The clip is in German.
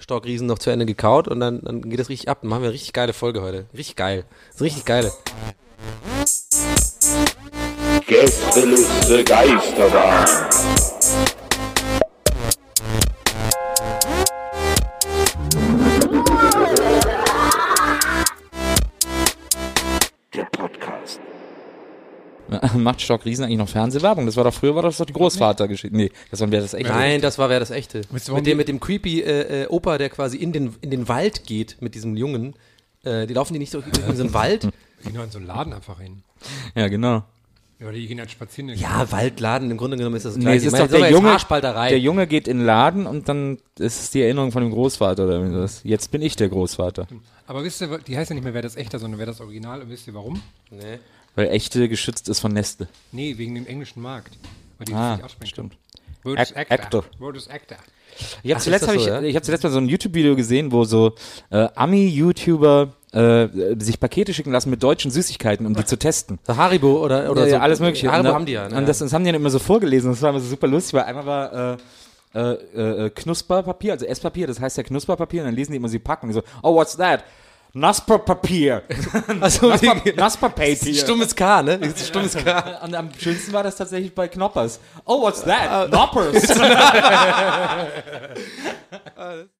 Matschstock-Riesen noch zu Ende gekaut und dann geht das richtig ab. Dann machen wir eine richtig geile Folge heute. Richtig geil. Das ist richtig geile. Gästeliste Geisterbahn. Der Podcast. Macht Stock Riesen eigentlich noch Fernsehwerbung? Früher war das doch die Großvatergeschichte. Nee, das war Wer das Echte. Nein, das war Wer das Echte. Mit dem creepy Opa, der quasi in den Wald geht mit diesem Jungen. Die laufen die nicht durch so einen Wald? Die gehen doch in so einen Laden einfach hin. Ja, genau. Ja, die gehen halt spazieren. Ja, Waldladen, im Grunde genommen ist das Nee, gleich. es ist doch der Junge geht in den Laden und dann ist es die Erinnerung von dem Großvater oder irgendwas. Jetzt bin ich der Großvater. Aber wisst ihr, die heißt ja nicht mehr Wer das Echte, sondern Wer das Original. Und wisst ihr warum? Nee. Weil Echte geschützt ist von Nestle. Nee, wegen dem englischen Markt. Weil die das nicht aussprechen stimmt. können. Word is Actor. Word is Actor. Ich habe zuletzt mal so ein YouTube-Video gesehen, wo so Ami-YouTuber sich Pakete schicken lassen mit deutschen Süßigkeiten, um die zu testen. So Haribo oder so. Alles mögliche. Haribo haben die ja. Und das haben die dann immer so vorgelesen. Das war immer so super lustig, weil einmal war Knusperpapier, also Esspapier, das heißt ja Knusperpapier, und dann lesen die immer, sie packen. Und die so, oh, what's that? Nasperpapier. Also Nasperpapier. Stummes K, ne? Stummes K. Und am schönsten war das tatsächlich bei Knoppers. Oh, what's that? Knoppers.